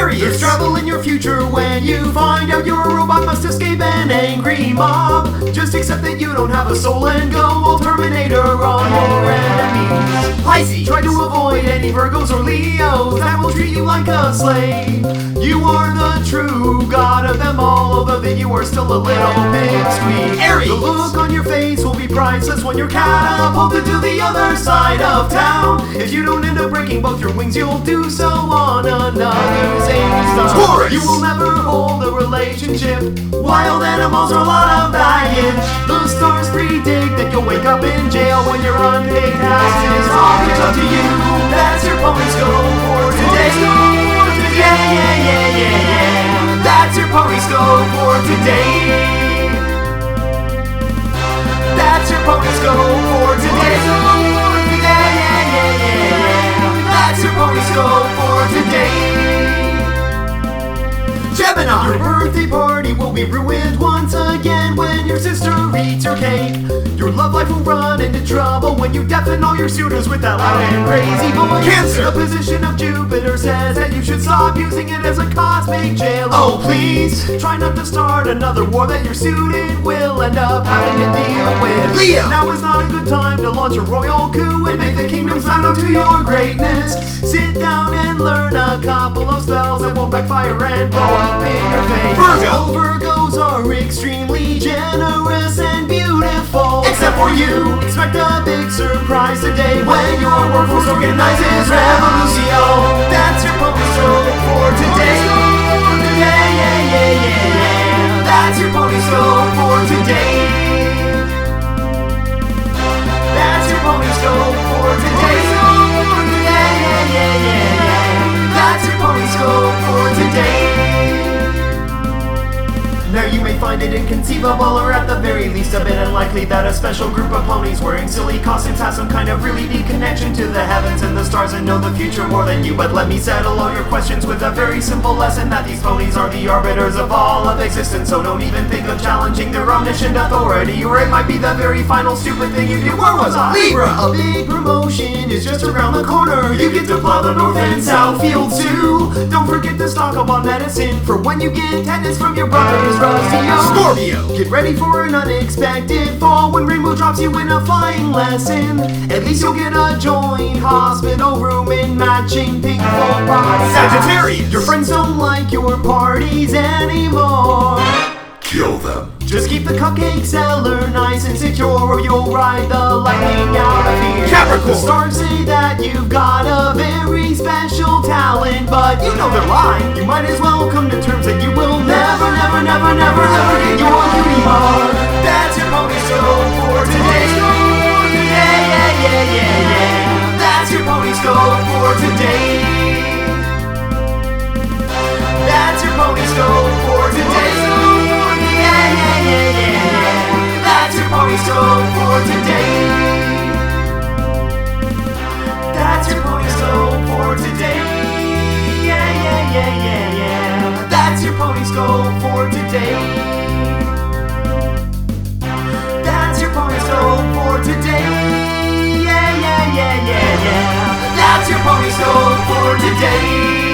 Sagittarius! There's trouble in your future when you find out your robot must escape an angry mob. Just accept that you don't have a soul and go all Terminator on your enemies. Pisces! Try to avoid any Virgos or Leos that will treat you like a slave. You are the true god of them all, although that you are still a little bit sweet. Aries! The look on your face will be priceless when you're catapulted to the other side of town. If you don't end up breaking both your wings, you'll do so on another same star. Taurus! You will never hold a relationship. Wild animals are a lot of baggage. The stars predict that you'll wake up in jail when you're unpaid taxes. All it's up to you. That's your pony-scope for today. Yeah. That's your pony-scope for today. That's your pony-scope for today. Yeah. That's your pony-scope for today. Gemini! Your birthday party will be ruined once again when your sister eats your cake. Your love life will run into trouble when you deafen all your suitors with that loud and crazy voice. Cancer! The position of Jupiter says that you should stop using it as a cosmic jail. Oh please, try not to start another war that your suited will end up having to deal with. Leo! Now is not a good time to launch a royal coup and make the kingdom bow to your greatness. Sit down and learn a couple of spells that won't backfire and blow up in your face. Virgo! All Virgos are extremely generous and beautiful. Except for you! Expect a big surprise today when your workforce organizes Revolutio. That's your pony-scope for today. Yeah. That's your pony-scope for today. That's your pony-scope for today. Yeah. That's your pony-scope for today. Now you may find it inconceivable, or at the very least a bit unlikely, that a special group of ponies wearing silly costumes has some kind of really deep connection to the heavens and the stars and know the future more than you. But let me settle all your questions with a very simple lesson, that these ponies are the arbiters of all of existence. So don't even think of challenging their omniscient authority, or it might be the very final stupid thing you do. Where was I? Libra! A big promotion is just around the corner. You get to plow the north and south fields too. Don't forget to stock up on medicine for when you get tetanus from your brother's Rustio. Scorpio! Get ready for an unexpected fall when Rainbow drops you in a flying lesson. At least you'll get a joint hospital room in matching pink full body. Sagittarius! Your friends don't like your parties anymore. Kill them! Just keep the cupcake cellar nice and secure, or you'll ride the lightning out of here. Capricorn! The stars say that you've got a very special talent, but you know they're lying. You might as well come to terms that you will never get your cutie mark. That's your pony-scope for today. Yeah. That's your pony-scope for today. That's your pony-scope for today. Yeah. That's your pony-scope for today. That's your pony-scope for today. Yeah. That's your pony-scope for today. That's your pony-scope for today. Yeah. That's your pony-scope for today.